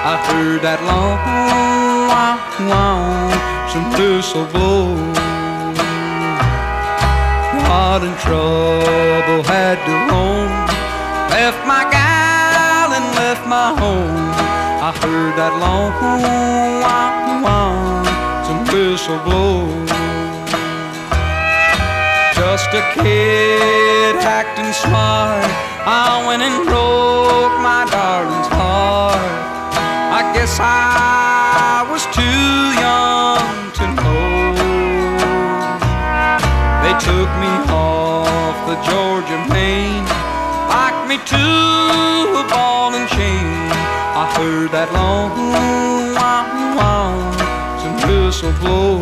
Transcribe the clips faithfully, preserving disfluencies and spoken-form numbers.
I heard that long lonesome whistle blow. Got in trouble, had to roam, left my gal and left my home. I heard that long lonesome whistle blow. Just a kid acting smart, I went and broke my darling's heart. I guess I was too young to know. They took me off the Georgia main, locked me to a ball and chain. I heard that long lonesome whistle blow.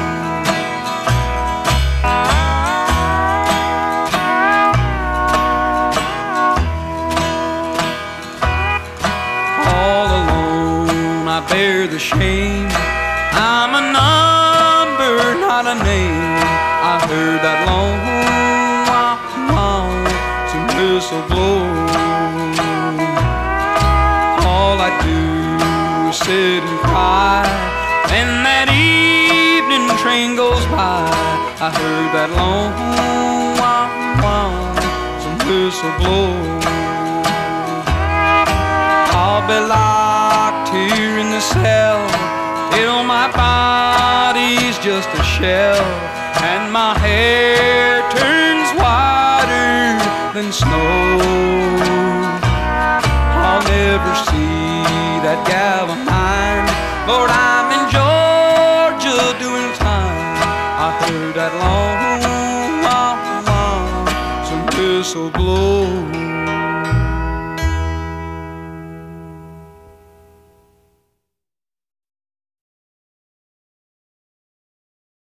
I bear the shame, I'm a number, not a name. I heard that long lonesome whistle blow. All I do is sit and cry, and that evening train goes by. I heard that long lonesome whistle blow. I'll be locked here in the cell till my body's just a shell, and my hair turns whiter than snow. I'll never see that gal of mine. Lord, I'm in Georgia doing time. I heard that long, long, lonesome whistle blow.